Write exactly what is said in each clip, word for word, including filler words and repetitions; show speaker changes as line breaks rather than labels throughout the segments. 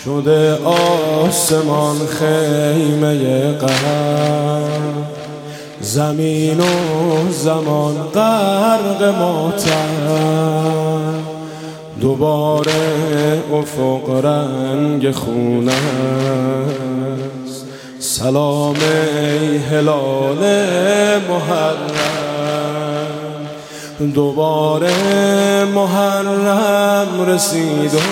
شده آسمان خیمه غم، زمین و زمان غرق ماتم. دوباره افق رنگ خونه است، سلام ای هلال محرم. دوباره محرم رسید و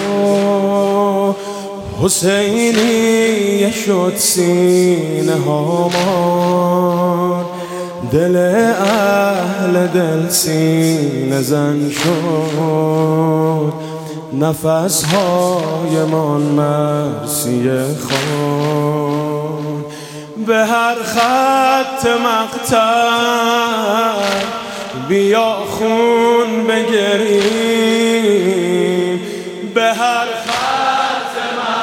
حسینیه شد سینه هامان. دل اهل دل سینه زن شد، نفس های من مرسی خوان. به هر خط مقتل بیا خون بگریم، به هر خط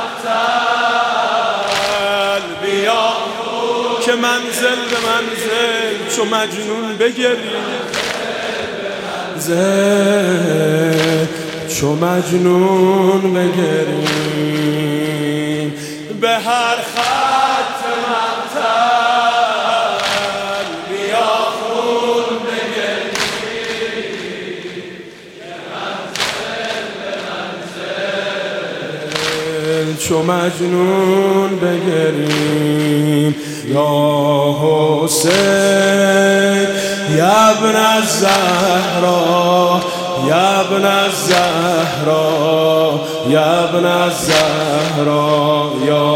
مقتل بیا که منزل به منزل چو مجنون بگریم، زل چو مجنون بگریم. به هر خط مقتل بیا خون بگریم، که منزل به منزل چو مجنون بگریم. یا حسین یا ابن الزهرا، یا ابن الزهرا، یا ابن الزهرا. یا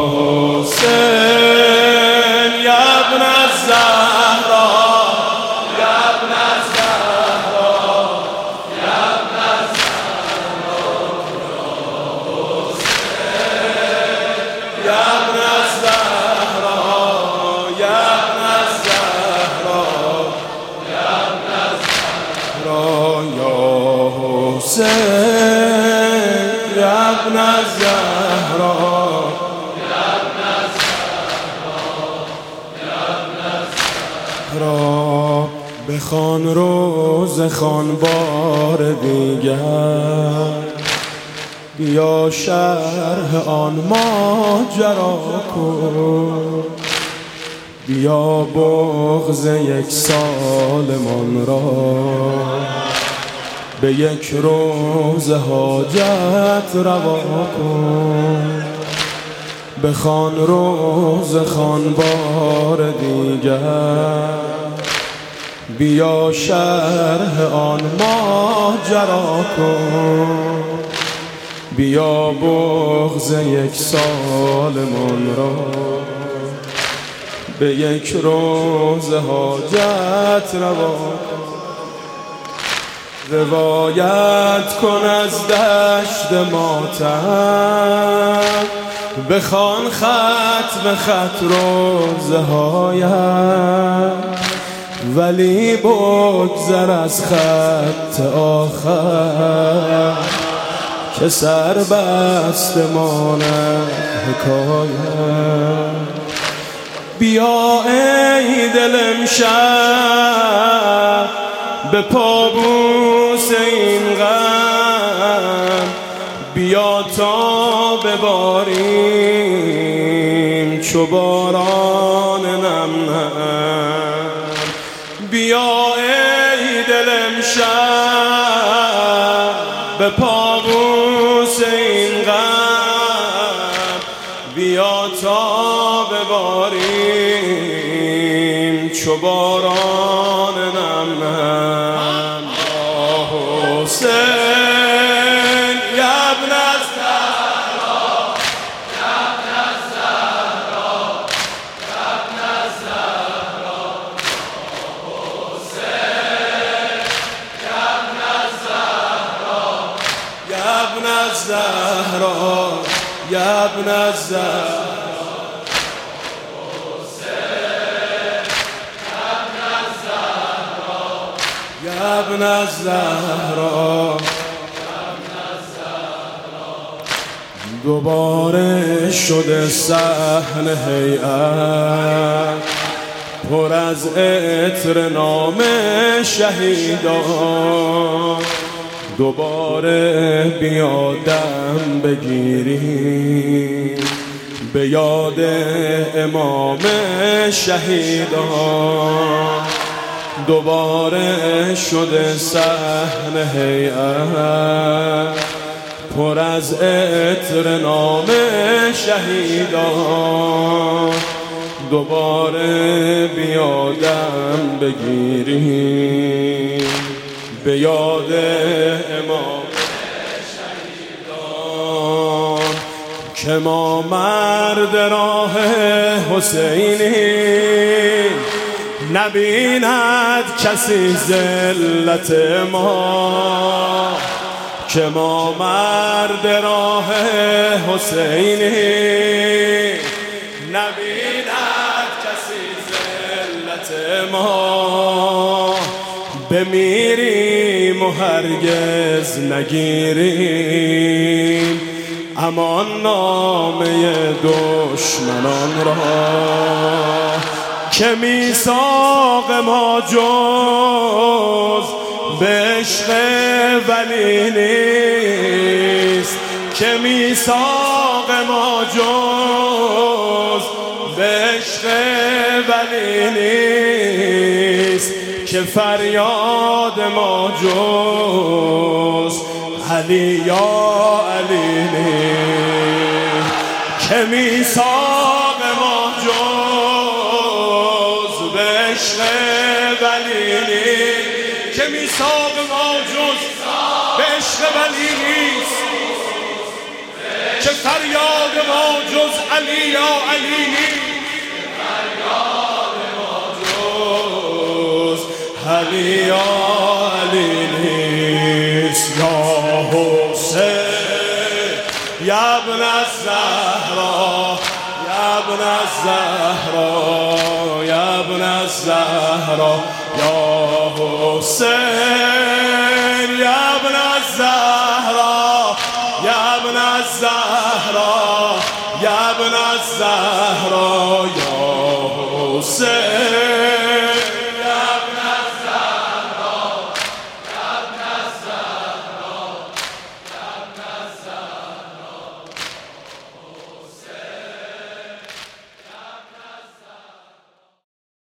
حسین یا ابن الزهرا، یا ابن الزهرا، یا ابن الزهرا. یا ابن الزهرا، یا ابن الزهرا، یا ابن الزهرا. یا حسین یا ابن الزهرا، یا ابن الزهرا، یا ابن الزهرا. بخوان روز خوان بار دیگر، بیا شرح آن ماجرا کن. بیا بغض یک سالمان را به یک روز حاجت روا کن. بخوان روز خوان بار دیگر، بیا شرح آن ماجرا کن. بیا بغض یک سالمان را به یک روز حاجت روا کن. روایت کن از دشت ماتم، بخوان خط به خط روزهایم. ولی بگذر از خط آخر که سر بست ماند حکایم. بیا ای دل امشب به پابوس این غم، بیا تا بباریم چو باران نم نم. بیا ای دل امشب به پابوس این غم، بیا تا بباریم چو باران نم نم. یا حسین یا ابن الزهرا، یا ابن الزهرا، یا ابن الزهرا. یا حسین یا ابن الزهرا، یا ابن الزهرا، یا ابن الزهرا. یا ابن الزهرا. دوباره شده صحن هیئت پر از عطر نام شهیدان. دوباره بیا دم بگیریم به یاد امام شهیدان دوباره شده صحن هیئت پر از عطر نام شهیدان دوباره بیادم بگیریم به یاد امام شهیدان که ما مرد راه حسینی نبیند کسی ذلت ما که ما مرد راه حسینی نبیند کسی ذلت ما بمیریم و هرگز نگیریم امان نامه دشمنان را که میثاق ما جز به عشق ولی نیست که میثاق ما جز به عشق ولی نیست که فریاد ما جز علی یا علی نیست که میثاق ما جز به عشق ولی نیست که میثاق ما جز به عشق ولی نیست که فریاد ما جز علی یا علی نیست علی یا علی نیست یا حسین یا ابن الزهرا یا ابن الزهرا یا ابن الزهرا یا حسین یا ابن الزهرا یا ابن الزهرا یا ابن الزهرا یا حسین